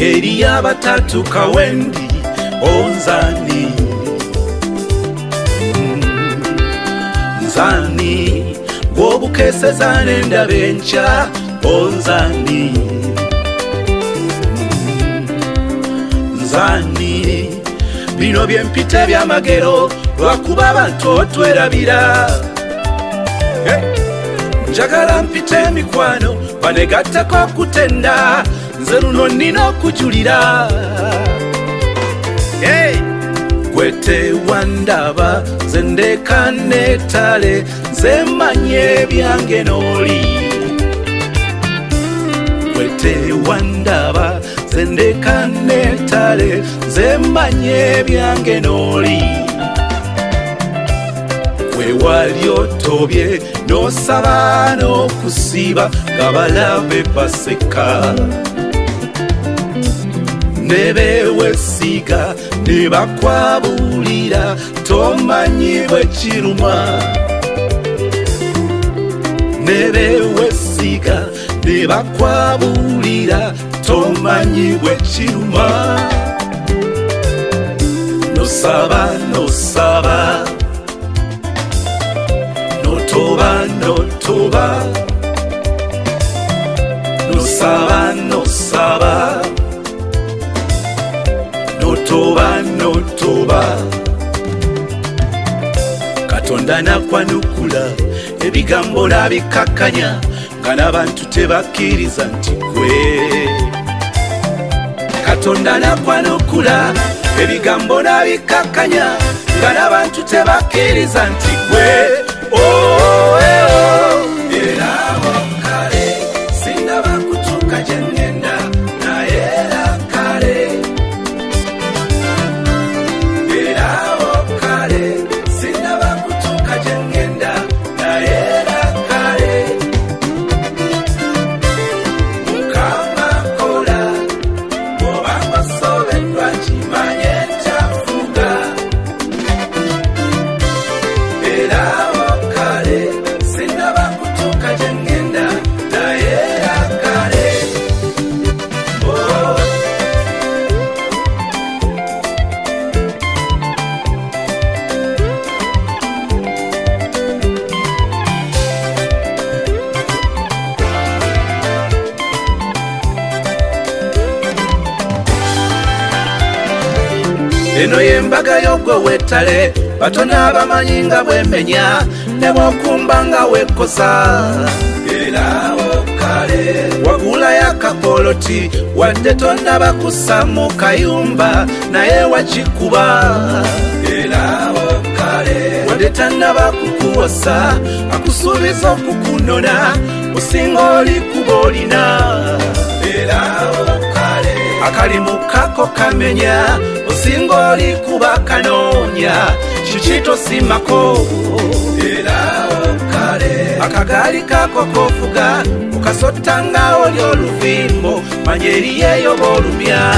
ngeri y'abatatu kawendi onzani nzani gw'obukesezana endaba enkya onzani nzani bino byempita by'amagero lwakuba abantu otwerabira njagala mpite emikwano banegattako okutenda nze luno nnina okujulira gwe tewandaba nze ndeka neetale nze mmanye ebyange n'oli gwe tewandaba nze ndeka neetale nze mmanye ebyange n'oli gwe wali otobye n'osaba n'okusiiba nga balabe baseka ne beewesiga ne bakwabulira tomanyi bwe kiruma ne beewesiga ne bakwabulira tomanyi bwe kiruma nosaba nosaba notoba notoba nosaba nosaba notoba notoba katonda nakwanukula ebigambo nabikkakkanya nga n'abantu tebakkiriza nti gwe katonda nakwanukula ebigambo nabikkakkanya nga n'abantu tebakkiriza nti gwe era wakale sinaba kutuuka gye ŋŋenda naye era kale era wakale sinaba kutuuka gye ŋŋenda naye era kale mukama kola bw'obanga osobeddwa kimanye ntafuga era eno y'embaga y'ogwe wettale batono abamanyi nga bwemenya ne bw'okumba nga wekosa era okale wagula yakapoloti wadde tonnaba kussa mu kayumba naye wakikuba era okale wadde tannaba kukuwosa akusuubiza okukunona osinga oli kuba olina era okale akalimu kako kamenya osinga oli kuba kanoonya kiki tosimako era okale akagaali kako kofuga okasotta nga oli oluvimbo manya eriyeyo b'olumya